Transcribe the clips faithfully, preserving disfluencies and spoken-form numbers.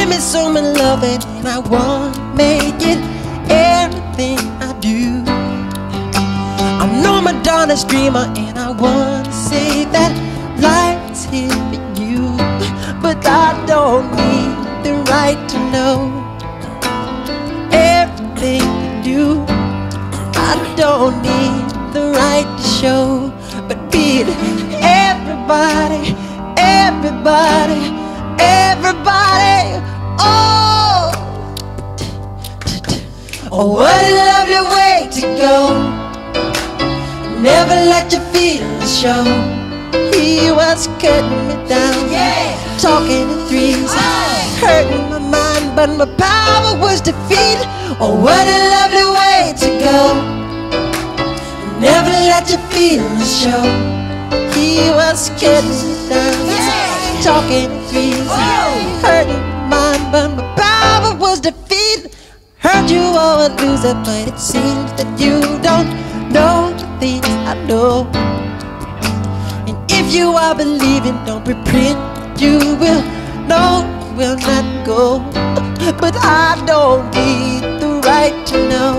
give me so much loving, and I wanna make it everything I do. I know I'm a Madonna's dreamer, and I wanna say that life's here for you, but I don't need the right to know everything you do. I don't need the right to show, but be it everybody, everybody, everybody. Oh, oh, what a lovely way to go. Never let your feelings show. He was cutting me down, yeah, talking in threes, oh, hurting my mind, but my power was defeat. Oh, what a lovely way to go. Never let your feelings show. He was cutting me down, yeah, talking in threes, oh, hurting my mind, but my power was defeat. Heard you are a loser, but it seems that you don't know the things I know. And if you are believing, don't pretend you will. No, will not go. But I don't need the right to know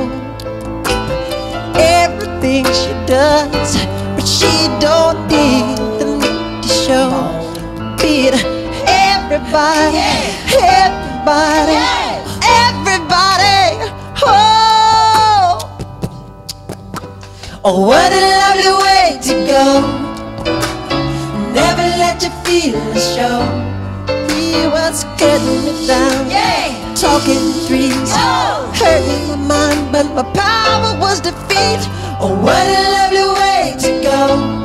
everything she does, but she don't need the need to show. Be it everybody, everybody, everybody. Oh, oh, what a lovely way to go. Never let your feelings show. He was cutting me down, yeah, talking threes, oh, hurting my mind, but my power was defeat. Oh, what a lovely way to go.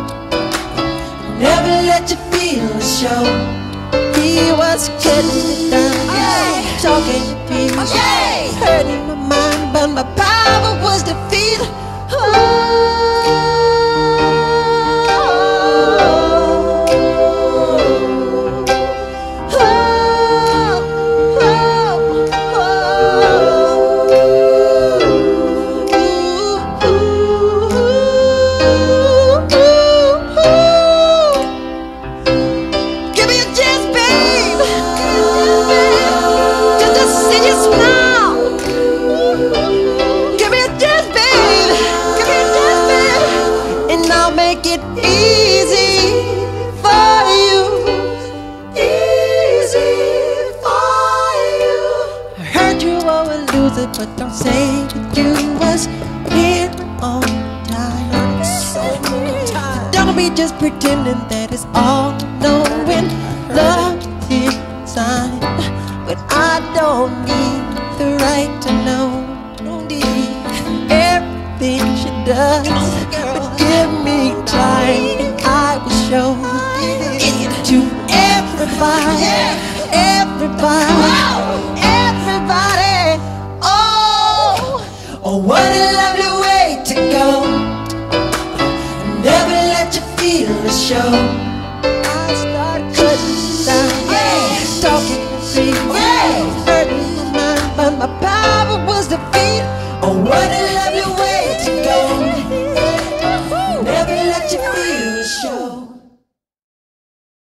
Never let your feelings show. He was cutting me down, yeah, talking threes, yeah, hurting my mind, but my power was defeat. Oh, make it easy for you, easy for you. I heard you were a loser, but don't say that you was here on time. Don't be just pretending that it's all knowing love inside. But I don't need the right to know. Don't need everything she does, but give me time and I will show it to everybody, everybody, everybody. Oh, oh, what a lovely way to go. Never let your feelings show.